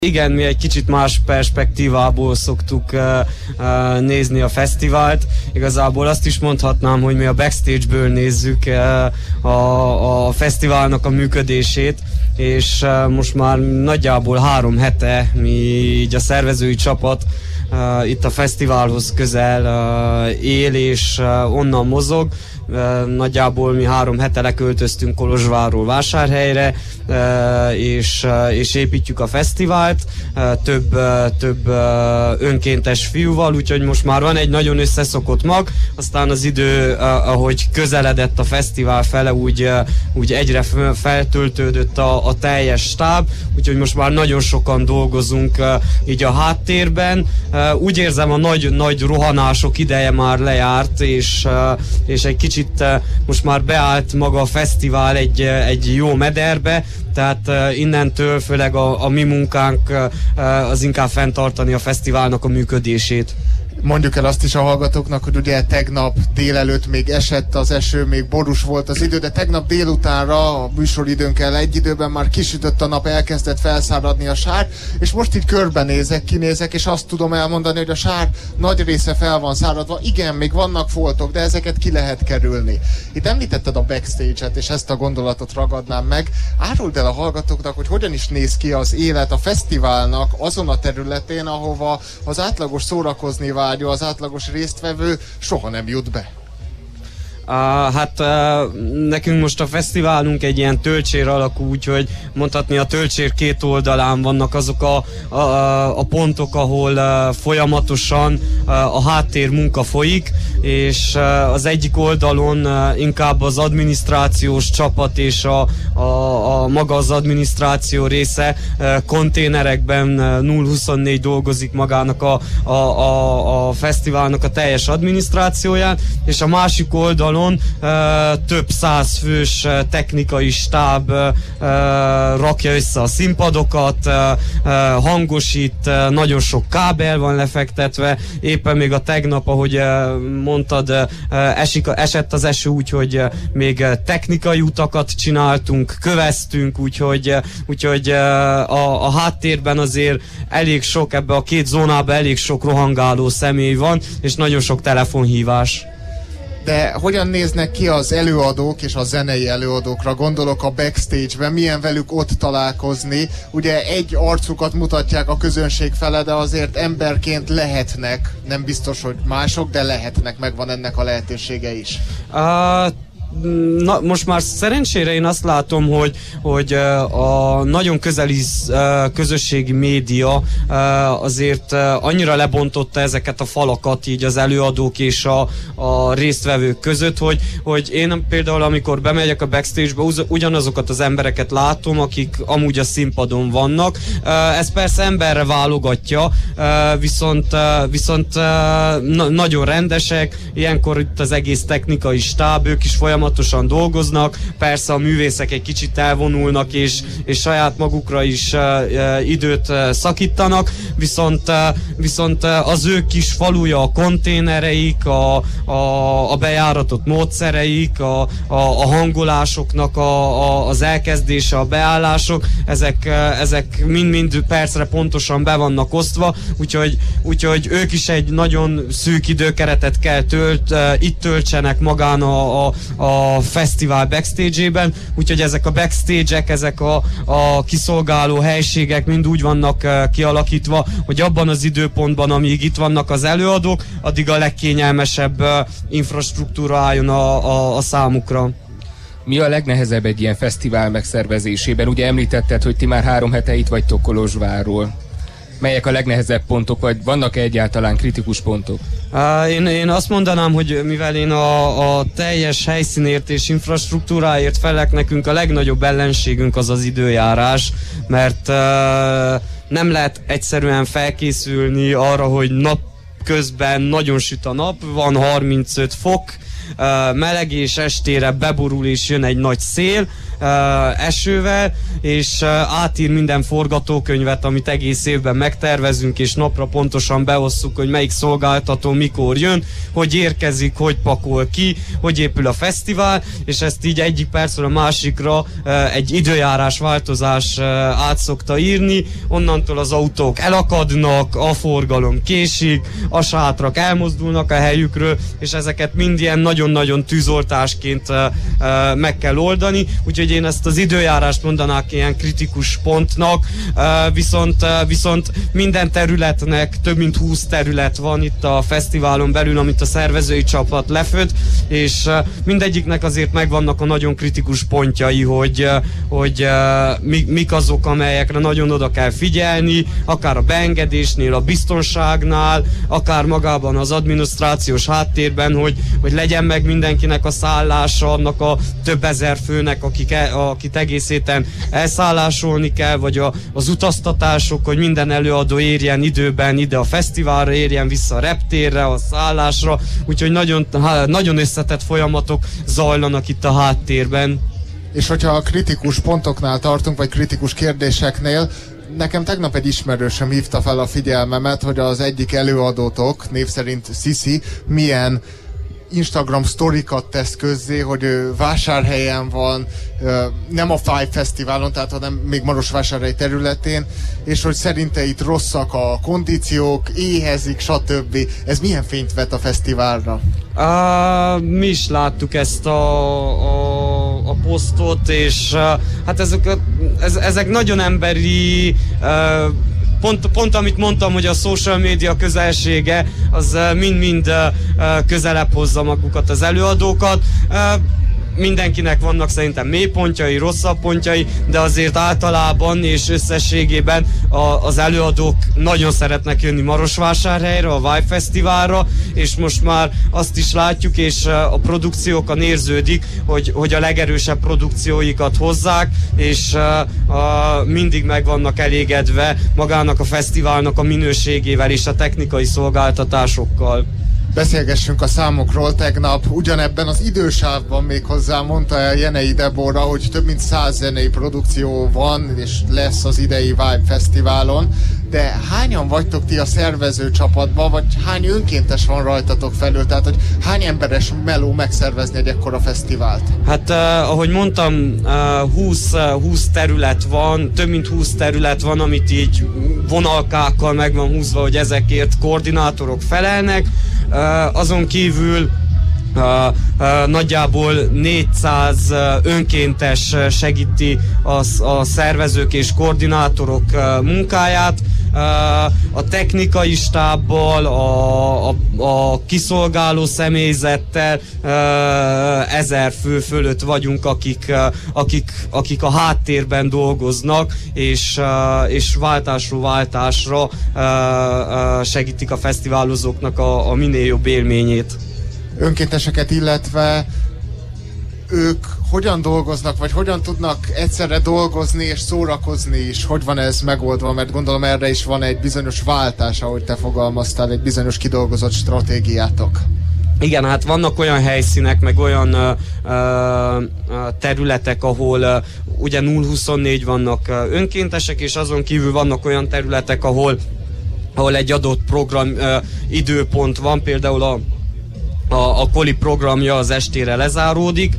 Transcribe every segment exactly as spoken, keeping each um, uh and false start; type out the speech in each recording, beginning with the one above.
Igen, mi egy kicsit más perspektívából szoktuk uh, uh, nézni a fesztivált. Igazából azt is mondhatnám, hogy mi a backstage-ből nézzük uh, a, a fesztiválnak a működését, és uh, most már nagyjából három hete mi így a szervezői csapat uh, itt a fesztiválhoz közel uh, él és uh, onnan mozog. Uh, nagyjából mi három hete leköltöztünk Kolozsvárról Vásárhelyre, uh, és, uh, és építjük a fesztivált uh, több, uh, több uh, önkéntes fiúval, úgyhogy most már van egy nagyon összeszokott mag, aztán az idő, uh, ahogy közeledett a fesztivál fele, úgy, uh, úgy egyre feltöltődött a, a teljes stáb, úgyhogy most már nagyon sokan dolgozunk uh, így a háttérben. Uh, úgy érzem, a nagy, nagy rohanások ideje már lejárt, és, uh, és egy kicsit most már beállt maga a fesztivál egy, egy jó mederbe, tehát uh, innentől főleg a, a mi munkánk uh, az inkább fenntartani a fesztiválnak a működését. Mondjuk el azt is a hallgatóknak, hogy ugye tegnap délelőtt még esett az eső, még borús volt az idő, de tegnap délutánra a műsoridőnkkel egy időben már kisütött a nap, elkezdett felszáradni a sár, és most így körbenézek, kinézek, és azt tudom elmondani, hogy a sár nagy része fel van száradva. Igen, még vannak foltok, de ezeket ki lehet kerülni. Itt említetted a backstage-et, és ezt a gondolatot ragadnám meg. Áruld el a hallgatóknak, hogy hogyan is néz ki az élet a fesztiválnak azon a területén, ahova az átlagos szórakozni vágyó, az átlagos résztvevő soha nem jut be. Uh, hát uh, nekünk most a fesztiválunk egy ilyen töltsér alakú, úgyhogy mondhatni a töltsér két oldalán vannak azok a, a, a pontok, ahol uh, folyamatosan uh, a háttér munka folyik, és uh, az egyik oldalon uh, inkább az adminisztrációs csapat és a, a, a maga az adminisztráció része uh, konténerekben uh, nulla huszonnégy dolgozik magának a, a, a, a fesztiválnak a teljes adminisztrációján, és a másik oldalon Uh, több száz fős uh, technikai stáb uh, uh, rakja össze a színpadokat, uh, uh, hangosít, uh, nagyon sok kábel van lefektetve, éppen még a tegnap, ahogy uh, mondtad, uh, esik, esett az eső, úgyhogy uh, még uh, technikai utakat csináltunk, köveztünk, úgyhogy, uh, úgyhogy uh, a, a háttérben azért elég sok, ebbe a két zónában elég sok rohangáló személy van, és nagyon sok telefonhívás. De hogyan néznek ki az előadók és a zenei előadókra? Gondolok a backstage-ben, milyen velük ott találkozni? Ugye egy arcukat mutatják a közönség fele, de azért emberként lehetnek, nem biztos, hogy mások, de lehetnek, megvan ennek a lehetősége is. Uh... Na, most már szerencsére én azt látom, hogy, hogy a nagyon közeli közösségi média azért annyira lebontotta ezeket a falakat így az előadók és a, a résztvevők között, hogy, hogy én például amikor bemegyek a backstage-be, ugyanazokat az embereket látom, akik amúgy a színpadon vannak. Ez persze emberre válogatja, viszont, viszont na, nagyon rendesek, ilyenkor itt az egész technikai stáb, ők is folyamatosan folyamatosan dolgoznak, persze a művészek egy kicsit elvonulnak, és, és saját magukra is uh, uh, időt uh, szakítanak, viszont, uh, viszont uh, az ő kis faluja, a konténereik, a, a, a bejáratott módszereik, a, a, a hangolásoknak a, a, az elkezdése, a beállások, ezek, uh, ezek mind-mind percre pontosan be vannak osztva, úgyhogy, úgyhogy ők is egy nagyon szűk időkeretet kell tölt, uh, itt töltsenek magán a, a, a fesztivál backstage-ében, úgyhogy ezek a backstage-ek, ezek a, a kiszolgáló helységek mind úgy vannak uh, kialakítva, hogy abban az időpontban, amíg itt vannak az előadók, addig a legkényelmesebb uh, infrastruktúra álljon a, a, a számukra. Mi a legnehezebb egy ilyen fesztivál megszervezésében? Ugye említetted, hogy ti már három hete itt vagytok Kolozsvárról. Melyek a legnehezebb pontok, vagy vannak-e egyáltalán kritikus pontok? Uh, én, én azt mondanám, hogy mivel én a, a teljes helyszínért és infrastruktúráért felek, nekünk a legnagyobb ellenségünk az az időjárás, mert uh, nem lehet egyszerűen felkészülni arra, hogy nap közben nagyon süt a nap, van harmincöt fok, uh, meleg és estére beborul és jön egy nagy szél, uh, esővel, és uh, átír minden forgatókönyvet, amit egész évben megtervezünk, és napra pontosan beosszuk, hogy melyik szolgáltató mikor jön, hogy érkezik, hogy pakol ki, hogy épül a fesztivál, és ezt így egyik percről a másikra uh, egy időjárás változás uh, át szokta írni, onnantól az autók elakadnak, a forgalom késik, a sátrak elmozdulnak a helyükről, és ezeket mind ilyen nagyon-nagyon tűzoltásként uh, uh, meg kell oldani, úgyhogy én ezt az időjárást mondanák ilyen kritikus pontnak, uh, viszont, uh, viszont minden területnek, több mint húsz terület van itt a fesztiválon belül, amit a szervezői csapat leföd, és uh, mindegyiknek azért megvannak a nagyon kritikus pontjai, hogy, uh, hogy uh, mi, mik azok, amelyekre nagyon oda kell figyelni, akár a beengedésnél, a biztonságnál, akár magában az adminisztrációs háttérben, hogy, hogy legyen meg mindenkinek a szállása, annak a több ezer főnek, akik e, akit egész héten elszállásolni kell, vagy a, az utaztatások, hogy minden előadó érjen időben ide a fesztiválra, érjen vissza a reptérre, a szállásra, úgyhogy nagyon, nagyon összetett folyamatok zajlanak itt a háttérben. És hogyha a kritikus pontoknál tartunk, vagy kritikus kérdéseknél, nekem tegnap egy ismerősöm hívta fel a figyelmemet, hogy az egyik előadótok, név szerint Sisi, milyen Instagram sztorikat tesz közzé, hogy ő Vásárhelyen van, nem a Five Fesztiválon, tehát hanem még Marosvásárhely területén, és hogy szerinte itt rosszak a kondíciók, éhezik, stb. Ez milyen fényt vet a fesztiválra? Uh, mi is láttuk ezt a, a, a posztot, és uh, hát ezek, ez, ezek nagyon emberi, uh, Pont, pont amit mondtam, hogy a social media közelsége, az mind-mind uh, közelebb hozza magukat az előadókat. Uh, mindenkinek vannak szerintem mélypontjai, rosszabb pontjai, de azért általában és összességében a, az előadók nagyon szeretnek jönni Marosvásárhelyre, a Vibe Fesztiválra, és most már azt is látjuk, és a produkciókon érződik, hogy, hogy a legerősebb produkcióikat hozzák, és a, a, mindig meg vannak elégedve magának a fesztiválnak a minőségével és a technikai szolgáltatásokkal. Beszélgessünk a számokról. Tegnap ugyanebben az idősávban még hozzá mondta el Jenei Debora, hogy több mint száz zenei produkció van, és lesz az idei Vibe Fesztiválon. De hányan vagytok ti a szervező csapatban, vagy hány önkéntes van rajtatok felül? Tehát, hogy hány emberes meló megszervezni egy ekkora fesztivált? Hát, uh, ahogy mondtam, uh, húsz, uh, húsz terület van, több mint húsz terület van, amit így vonalkákkal meg van húzva, hogy ezekért koordinátorok felelnek. Uh, azon kívül uh, uh, nagyjából négyszáz uh, önkéntes segíti a, a szervezők és koordinátorok uh, munkáját. Uh, a technikai stábbal, a, a, a kiszolgáló személyzettel uh, ezer fő fölött vagyunk, akik, uh, akik, akik a háttérben dolgoznak, és, uh, és váltásról váltásra uh, uh, segítik a fesztiválozóknak a, a minél jobb élményét. Önkénteseket illetve ők hogyan dolgoznak, vagy hogyan tudnak egyszerre dolgozni és szórakozni is? Hogy van ez megoldva? Mert gondolom erre is van egy bizonyos váltás, ahogy te fogalmaztál, egy bizonyos kidolgozott stratégiátok. Igen, hát vannak olyan helyszínek, meg olyan ö, ö, területek, ahol ö, ugye nulla huszonnégy vannak ö, önkéntesek, és azon kívül vannak olyan területek, ahol, ahol egy adott program ö, időpont van, például a, a, a Koli programja az estére lezáródik,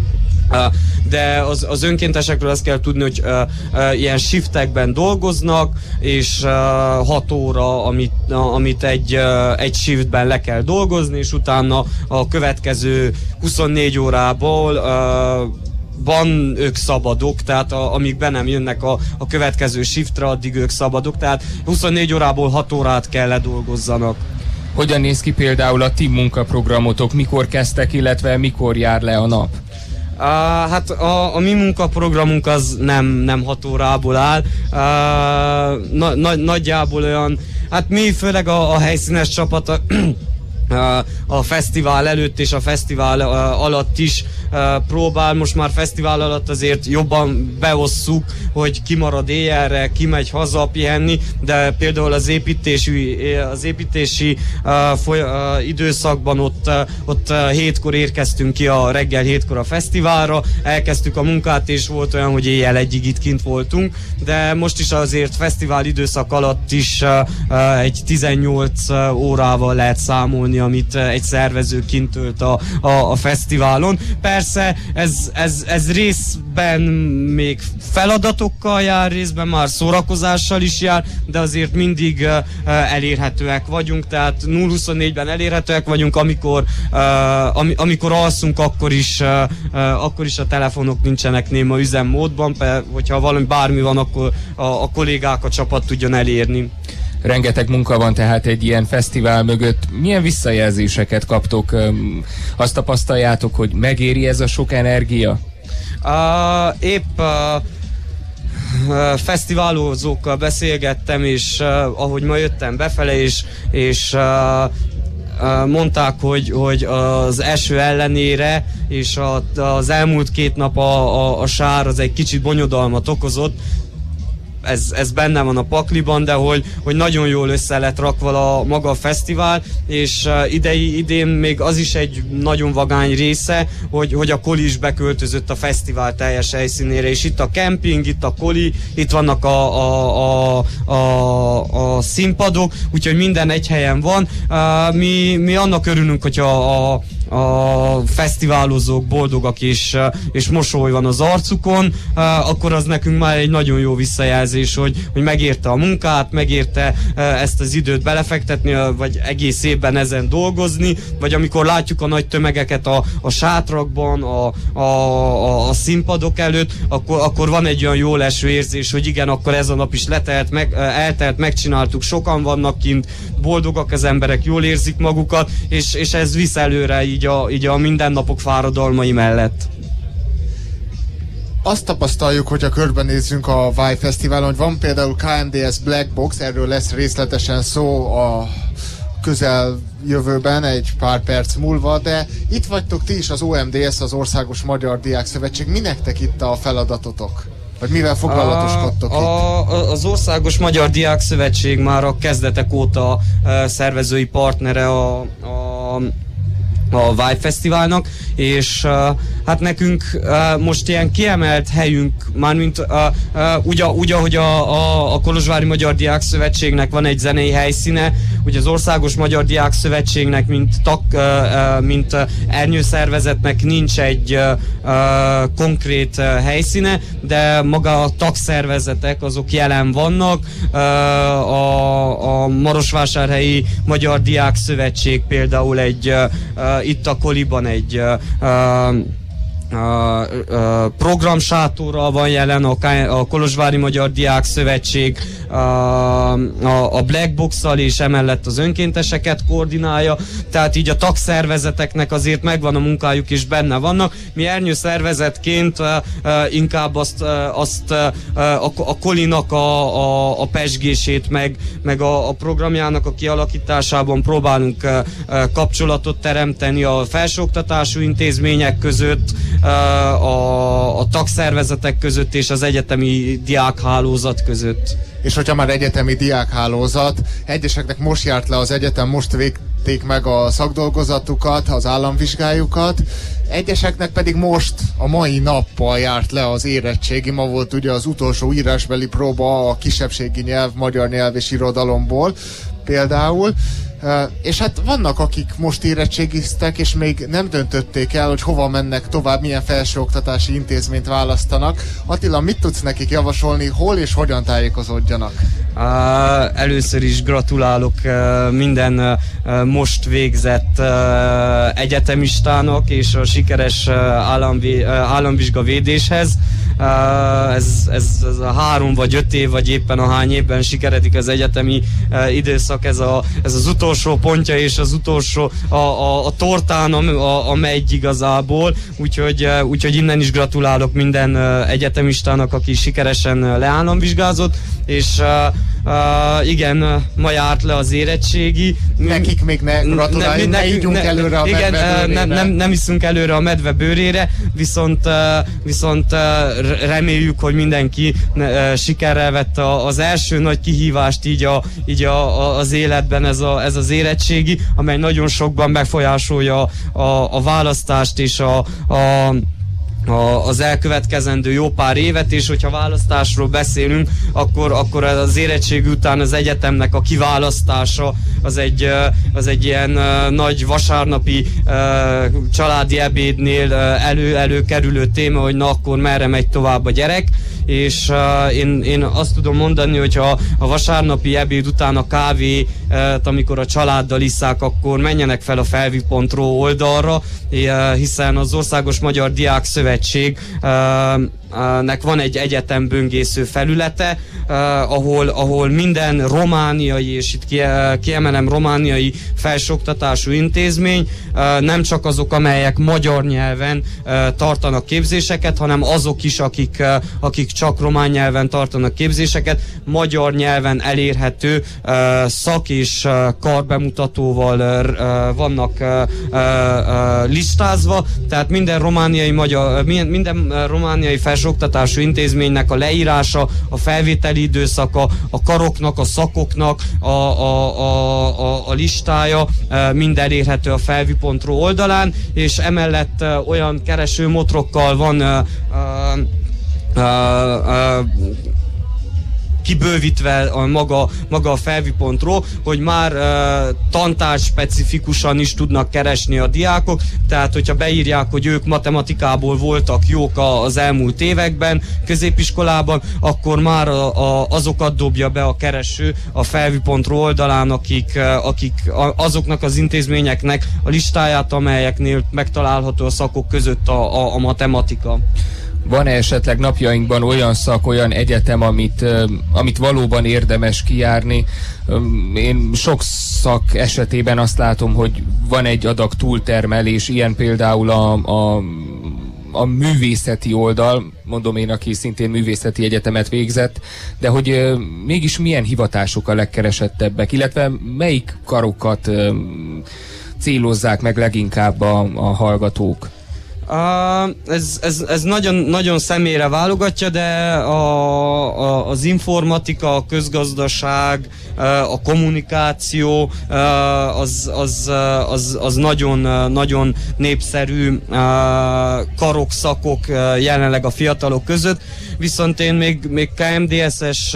de az, az önkéntesekről azt kell tudni, hogy uh, uh, ilyen shiftekben dolgoznak, és uh, hat óra, amit, uh, amit egy, uh, egy shiftben le kell dolgozni, és utána a következő huszonnégy órából uh, van ők szabadok, tehát a, amíg be nem jönnek a, a következő shiftre, addig ők szabadok, tehát huszonnégy órából hat órát kell ledolgozzanak. Hogyan néz ki például a ti munkaprogramotok, mikor kezdtek, illetve mikor jár le a nap? Uh, hát a, a mi munkaprogramunk az nem, nem hat órából áll, uh, na, na, nagyjából olyan, hát mi főleg a, a helyszínes csapat, a fesztivál előtt és a fesztivál alatt is próbál. Most már fesztivál alatt azért jobban beosszuk, hogy ki marad éjjelre, ki megy haza pihenni, de például az építési, az építési időszakban ott, ott hétkor érkeztünk ki a reggel hétkor a fesztiválra, elkezdtük a munkát, és volt olyan, hogy éjjel egyig itt kint voltunk, de most is azért fesztivál időszak alatt is egy tizennyolc órával lehet számolni, amit egy szervező kint tölt a, a, a fesztiválon. Persze ez, ez, ez részben még feladatokkal jár, részben már szórakozással is jár, de azért mindig uh, elérhetőek vagyunk, tehát nulla huszonnégyben elérhetőek vagyunk, amikor, uh, am, amikor alszunk, akkor is, uh, uh, akkor is a telefonok nincsenek néma üzemmódban, hogyha valami bármi van, akkor a, a kollégák, a csapat tudjon elérni. Rengeteg munka van tehát egy ilyen fesztivál mögött. Milyen visszajelzéseket kaptok? Azt tapasztaljátok, hogy megéri ez a sok energia? Uh, épp uh, uh, fesztiválozókkal beszélgettem, és uh, ahogy ma jöttem befele, és, és uh, uh, mondták, hogy, hogy az eső ellenére, és a, az elmúlt két nap a, a, a sár az egy kicsit bonyodalmat okozott. Ez, ez benne van a pakliban, de hogy, hogy nagyon jól össze lett rakva a maga a fesztivál, és uh, idei, idén még az is egy nagyon vagány része, hogy, hogy a Koli is beköltözött a fesztivál teljes helyszínére, és itt a kemping, itt a Koli, itt vannak a, a, a, a, a színpadok, úgyhogy minden egy helyen van. Uh, mi, mi annak örülünk, hogyha a, a fesztiválozók boldogak és, és mosoly van az arcukon, akkor az nekünk már egy nagyon jó visszajelzés, hogy, hogy megérte a munkát, megérte ezt az időt belefektetni, vagy egész évben ezen dolgozni, vagy amikor látjuk a nagy tömegeket a, a sátrakban, a, a, a, a színpadok előtt, akkor, akkor van egy olyan jól eső érzés, hogy igen, akkor ez a nap is letelt, meg, eltelt, megcsináltuk, sokan vannak kint, boldogak az emberek, jól érzik magukat, és, és ez visz előre így a, így a mindennapok fáradalmai mellett. Azt tapasztaljuk, hogyha körbenézzünk a Vibe Fesztiválon, hogy van például ká em dé es Black Box, erről lesz részletesen szó a közeljövőben, egy pár perc múlva, de itt vagytok ti is, az o em dé es, az Országos Magyar Diák Szövetség. Mi nektek itt a feladatotok? Vagy mivel foglalatoskodtok a, itt? A, az Országos Magyar Diák Szövetség már a kezdetek óta uh, szervezői partnere a, a a Vibe Fesztiválnak, és uh, hát nekünk uh, most ilyen kiemelt helyünk, mármint uh, uh, úgy, úgy, ahogy a, a, a Kolozsvári Magyar Diák Szövetségnek van egy zenei helyszíne, ugye az Országos Magyar Diák Szövetségnek, mint, tag, uh, uh, mint uh, ernyőszervezetnek nincs egy uh, uh, konkrét uh, helyszíne, de maga a tagszervezetek azok jelen vannak. Uh, a, a Marosvásárhelyi Magyar Diák Szövetség például egy uh, uh, itt a Koliban egy uh, uh, uh, uh, programsátorral van jelen, a, a Kolozsvári Magyar Diák Szövetség uh, a, a Black Box-szal, és emellett az önkénteseket koordinálja, tehát így a tagszervezeteknek azért megvan a munkájuk, és benne vannak. Mi ernyőszervezetként uh, uh, inkább azt, uh, azt uh, a, a Kolinak a, a, a pesgését, meg, meg a, a programjának a kialakításában próbálunk uh, uh, kapcsolatot teremteni a felsőoktatású intézmények között, uh, a, a tagszervezetek között és az egyetemi diákhálózat között. És hogyha már egyetemi diákhálózat, egyeseknek most járt le az egyetem, most végték meg a szakdolgozatukat, az államvizsgájukat, egyeseknek pedig most a mai nappal járt le az érettségi, ma volt ugye az utolsó írásbeli próba a kisebbségi nyelv, magyar nyelv és irodalomból például. Uh, és hát vannak, akik most érettségiztek, és még nem döntötték el, hogy hova mennek tovább, milyen felsőoktatási intézményt választanak. Attila, mit tudsz nekik javasolni, hol és hogyan tájékozódjanak? Uh, először is gratulálok uh, minden uh, most végzett uh, egyetemistának és a sikeres uh, államvi, uh, államvizsgavédéshez. Uh, ez, ez, ez a három vagy öt év, vagy éppen a hány évben sikeredik az egyetemi uh, időszak, ez, a, ez az utolsó utolsó pontja és az utolsó a, a, a tortán a, a, a megy igazából, úgyhogy, úgyhogy innen is gratulálok minden egyetemistának, aki sikeresen leállamvizsgázott, és uh, uh, igen, ma járt le az érettségi. Nekik még ne gratuláljunk, ne, ne, ne ígyunk ne, előre a igen, medve nem, nem, nem iszunk előre a medve bőrére, viszont, uh, viszont uh, reméljük, hogy mindenki uh, sikerrel vette az első nagy kihívást így, a, így a, a, az életben, ez, a, ez az érettségi, amely nagyon sokban befolyásolja a, a választást és a, a A, az elkövetkezendő jó pár évet, és hogyha választásról beszélünk, akkor, akkor az érettség után az egyetemnek a kiválasztása az egy, az egy ilyen uh, nagy vasárnapi uh, családi ebédnél uh, elő, előkerülő téma, hogy na akkor merre megy tovább a gyerek, és uh, én, én azt tudom mondani, hogy ha a vasárnapi ebéd után a kávét, amikor a családdal isszák, akkor menjenek fel a felvi pont ro oldalra, uh, hiszen az Országos Magyar Diák Szövetség uh, nek van egy egyetemböngésző felülete, uh, ahol, ahol minden romániai, és itt kiemelem romániai felsőoktatású intézmény, uh, nem csak azok, amelyek magyar nyelven uh, tartanak képzéseket, hanem azok is, akik, uh, akik csak román nyelven tartanak képzéseket, magyar nyelven elérhető uh, szak és uh, karbemutatóval uh, vannak uh, uh, listázva, tehát minden romániai, magyar, minden uh, romániai felső oktatású intézménynek a leírása, a felvételi időszaka, a karoknak, a szakoknak a, a, a, a, a listája mind elérhető a felvi pont ro oldalán, és emellett olyan keresőmotrokkal van uh, uh, uh, kibővítve a maga, maga a felvi pont ro, hogy már uh, tantárgy specifikusan is tudnak keresni a diákok, tehát hogyha beírják, hogy ők matematikából voltak jók az elmúlt években, középiskolában, akkor már a, a, azokat dobja be a kereső a felvi pont ro oldalán, akik, uh, akik a, azoknak az intézményeknek a listáját, amelyeknél megtalálható a szakok között a, a, a matematika. Van-e esetleg napjainkban olyan szak, olyan egyetem, amit, amit valóban érdemes kijárni? Én sok szak esetében azt látom, hogy van egy adag túltermelés, ilyen például a, a, a művészeti oldal, mondom én, aki szintén művészeti egyetemet végzett, de hogy mégis milyen hivatások a legkeresettebbek, illetve melyik karokat célozzák meg leginkább a, a hallgatók? Uh, ez, ez, ez nagyon, nagyon személyre válogatja, de a, a, az informatika, a közgazdaság, a kommunikáció az, az, az, az nagyon, nagyon népszerű karok, szakok jelenleg a fiatalok között, viszont én még, még ká em dé es-es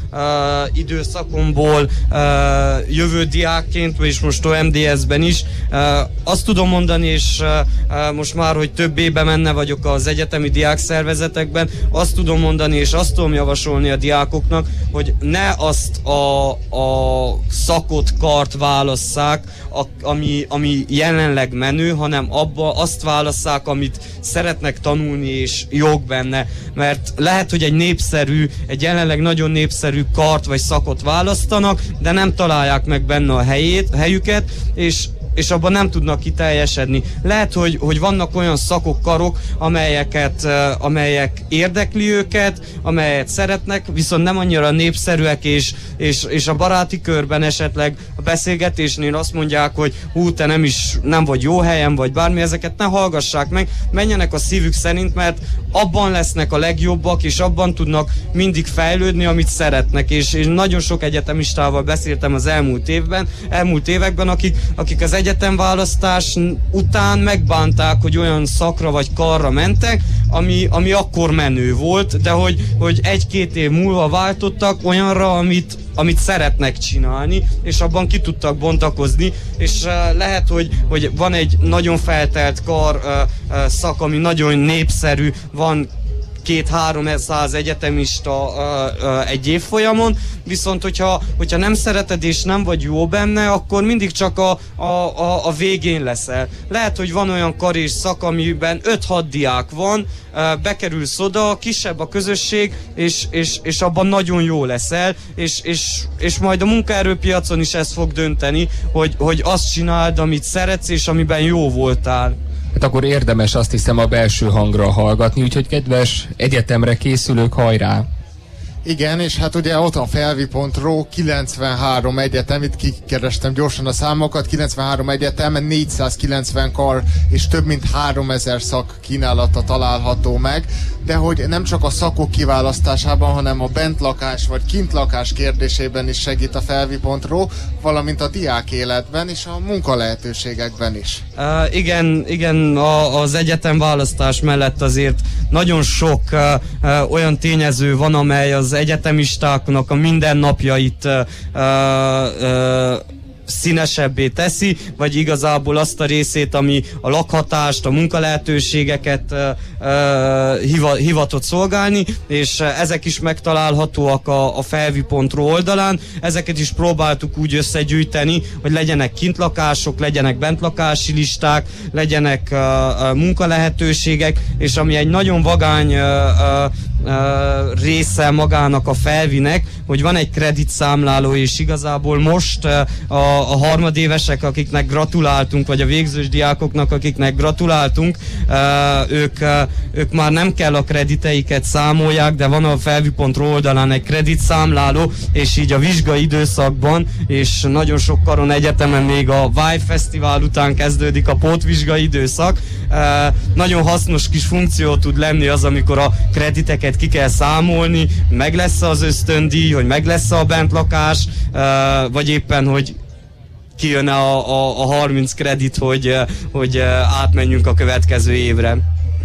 időszakomból jövő diákként, és most o em dé es-ben is azt tudom mondani, és most már, hogy több éve menne vagyok az egyetemi diákszervezetekben, azt tudom mondani, és azt tudom javasolni a diákoknak, hogy ne azt a, a szakot, kart válasszák, a, ami, ami jelenleg menő, hanem abba azt válasszák, amit szeretnek tanulni, és jók benne. Mert lehet, hogy egy népszerű, egy jelenleg nagyon népszerű kart vagy szakot választanak, de nem találják meg benne a helyét, a helyüket, és és abban nem tudnak kiteljesedni. Lehet, hogy, hogy vannak olyan szakok, karok, amelyeket, uh, amelyek érdekli őket, amelyet szeretnek, viszont nem annyira népszerűek, és, és, és a baráti körben esetleg a beszélgetésnél azt mondják, hogy hú, te nem is, nem vagy jó helyen, vagy bármi, ezeket ne hallgassák meg, menjenek a szívük szerint, mert abban lesznek a legjobbak, és abban tudnak mindig fejlődni, amit szeretnek, és én nagyon sok egyetemistával beszéltem az elmúlt évben, elmúlt években, akik, akik az egyetemválasztás után megbánták, hogy olyan szakra vagy karra mentek, ami, ami akkor menő volt, de hogy, hogy egy-két év múlva váltottak olyanra, amit, amit szeretnek csinálni, és abban ki tudtak bontakozni, és uh, lehet, hogy, hogy van egy nagyon feltelt kar uh, uh, szak, ami nagyon népszerű, van két-három-száz egyetemista egy évfolyamon, viszont hogyha, hogyha nem szereted és nem vagy jó benne, akkor mindig csak a, a, a, a végén leszel. Lehet, hogy van olyan kar és szak, amiben öt-hat diák van, bekerülsz oda, kisebb a közösség, és, és, és abban nagyon jó leszel, és, és, és majd a munkaerőpiacon is ez fog dönteni, hogy, hogy azt csináld, amit szeretsz, és amiben jó voltál. Hát akkor érdemes, azt hiszem, a belső hangra hallgatni, úgyhogy kedves egyetemre készülők, hajrá! Igen, és hát ugye ott a felvi pont ro kilencvenhárom egyetem, itt kikerestem gyorsan a számokat, kilencvenhárom egyetem, négyszázkilencven kar és több mint háromezer szak kínálata található meg, de hogy nem csak a szakok kiválasztásában, hanem a bentlakás vagy kintlakás kérdésében is segít a felvi pont ro, valamint a diák életben és a munkalehetőségekben is. Uh, igen, igen, a, az egyetem választás mellett azért nagyon sok uh, uh, olyan tényező van, amely az egyetemistáknak a mindennapjait uh, uh, színesebbé teszi, vagy igazából azt a részét, ami a lakhatást, a munkalehetőségeket uh, uh, hiva, hivatott szolgálni, és uh, ezek is megtalálhatóak a, a felvi pont ro oldalán. Ezeket is próbáltuk úgy összegyűjteni, hogy legyenek kintlakások, legyenek bentlakási listák, legyenek uh, uh, munkalehetőségek, és ami egy nagyon vagány uh, uh, Uh, része magának a felvinek, hogy van egy kreditszámláló, és igazából most uh, a, a harmadévesek, akiknek gratuláltunk, vagy a végzős diákoknak, akiknek gratuláltunk, uh, ők, uh, ők már nem kell a krediteiket számolják, de van a felvi pont ro oldalán egy kreditszámláló, és így a vizsgai időszakban, és nagyon sok karon egyetemen még a Vive Fesztivál után kezdődik a pótvizsgai időszak. Uh, nagyon hasznos kis funkció tud lenni az, amikor a krediteket ki kell számolni, meg lesz az ösztöndíj, hogy meg lesz a bentlakás, vagy éppen, hogy kijön a, a, a harminc kredit, hogy, hogy átmenjünk a következő évre.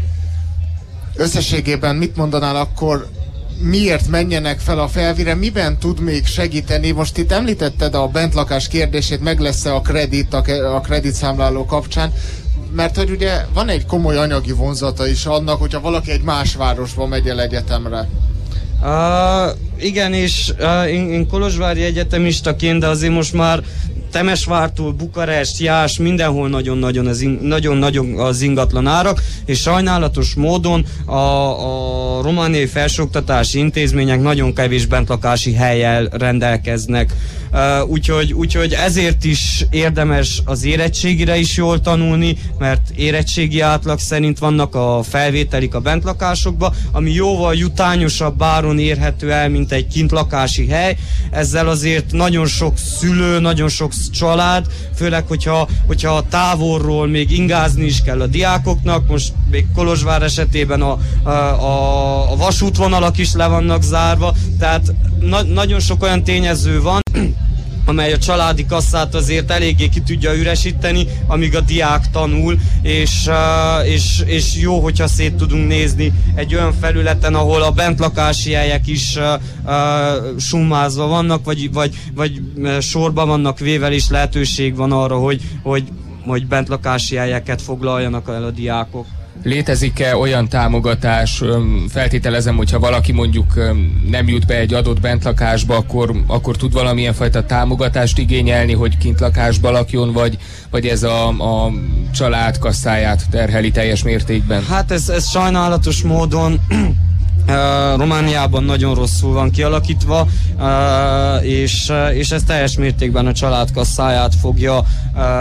Összességében mit mondanál akkor, miért menjenek fel a felvire, miben tud még segíteni? Most itt említetted a bentlakás kérdését, meg lesz-e a kredit a, a kreditszámláló kapcsán, mert hogy ugye van egy komoly anyagi vonzata is annak, hogyha valaki egy más városba megy el egyetemre. Uh, igen, és uh, én, én kolozsvári egyetemistaként, de azért most már Temesvártól, Bukarest, Jás, mindenhol nagyon-nagyon az, in, nagyon-nagyon az ingatlan árak, és sajnálatos módon a, a romániai felsőoktatási intézmények nagyon kevés bentlakási hellyel rendelkeznek. Uh, úgyhogy, úgyhogy ezért is érdemes az érettségire is jól tanulni, mert érettségi átlag szerint vannak a felvételik a bentlakásokba, ami jóval jutányosabb áron érhető el, mint egy kintlakási hely. Ezzel azért nagyon sok szülő, nagyon sok család, főleg, hogyha, hogyha távolról még ingázni is kell a diákoknak, most még Kolozsvár esetében a, a, a, a vasútvonalak is le vannak zárva, tehát na, nagyon sok olyan tényező van, amely a családi kasszát azért eléggé ki tudja üresíteni, amíg a diák tanul, és, uh, és, és jó, hogyha szét tudunk nézni egy olyan felületen, ahol a bentlakási helyek is uh, uh, summázva vannak, vagy, vagy, vagy uh, sorba vannak vével, és lehetőség van arra, hogy, hogy, hogy bentlakási helyeket foglaljanak el a diákok. Létezik-e olyan támogatás, feltételezem, hogyha valaki mondjuk nem jut be egy adott bentlakásba, akkor, akkor tud valamilyen fajta támogatást igényelni, hogy kintlakásba lakjon, vagy, vagy ez a, a család kasszáját terheli teljes mértékben? Hát ez, ez sajnálatos módon Uh, Romániában nagyon rosszul van kialakítva, uh, és, uh, és ez teljes mértékben a család kasszáját fogja uh,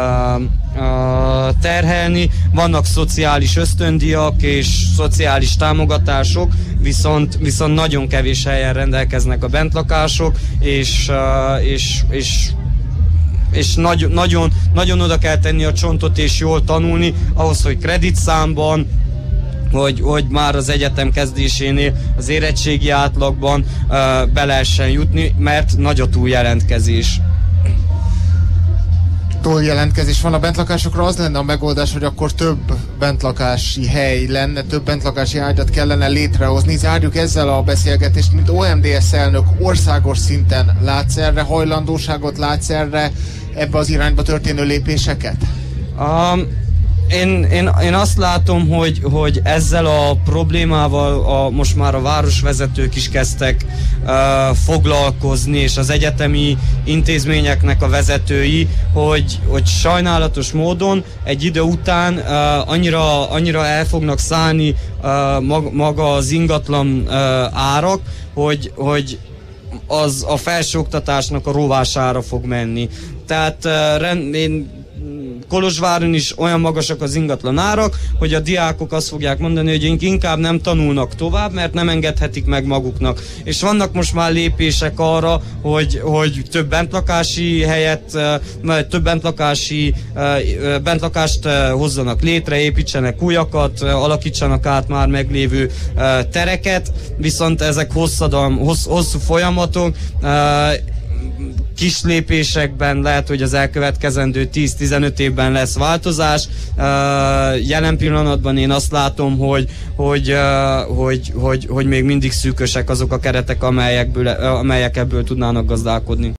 uh, terhelni. Vannak szociális ösztöndíjak és szociális támogatások, viszont, viszont nagyon kevés helyen rendelkeznek a bentlakások, és, uh, és, és és nagy, nagyon, nagyon oda kell tenni a csontot és jól tanulni, ahhoz, hogy kreditszámban, Hogy, hogy már az egyetem kezdésénél az érettségi átlagban uh, be lehessen jutni, mert nagy a túljelentkezés. Túljelentkezés van a bentlakásokra, az lenne a megoldás, hogy akkor több bentlakási hely lenne, több bentlakási ágyat kellene létrehozni. Zárjuk ezzel a beszélgetést, mint o em dé es elnök, országos szinten látsz erre hajlandóságot, látsz erre ebbe az irányba történő lépéseket? Um, Én, én, én azt látom, hogy, hogy ezzel a problémával a, most már a városvezetők is kezdtek uh, foglalkozni, és az egyetemi intézményeknek a vezetői, hogy, hogy sajnálatos módon egy idő után uh, annyira, annyira el fognak szállni uh, mag, maga az ingatlan uh, árak, hogy, hogy az a felsőoktatásnak a rovására fog menni. Tehát uh, rend, én Kolozsváron is olyan magasak az ingatlan árak, hogy a diákok azt fogják mondani, hogy inkább nem tanulnak tovább, mert nem engedhetik meg maguknak. És vannak most már lépések arra, hogy, hogy több bentlakási helyet, több bentlakási, bentlakást hozzanak létre, építsenek újakat, alakítsanak át már meglévő tereket, viszont ezek hosszadalm, hossz, hosszú folyamatok, kis lépésekben lehet, hogy az elkövetkezendő tíz-tizenöt évben lesz változás. Jelen pillanatban én azt látom, hogy, hogy, hogy, hogy, hogy még mindig szűkösek azok a keretek, amelyekből, amelyek ebből tudnának gazdálkodni.